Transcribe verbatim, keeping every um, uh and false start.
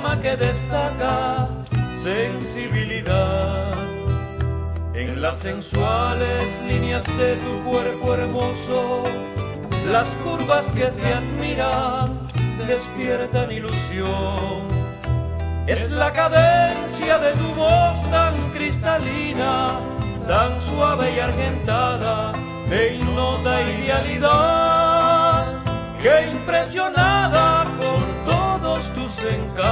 poema que destaca sensibilidad. En las sensuales líneas de tu cuerpo hermoso, las curvas que se admiran despiertan ilusión. Es la cadencia de tu voz tan cristalina, tan suave y argentada, de ignota idealidad, que impresionada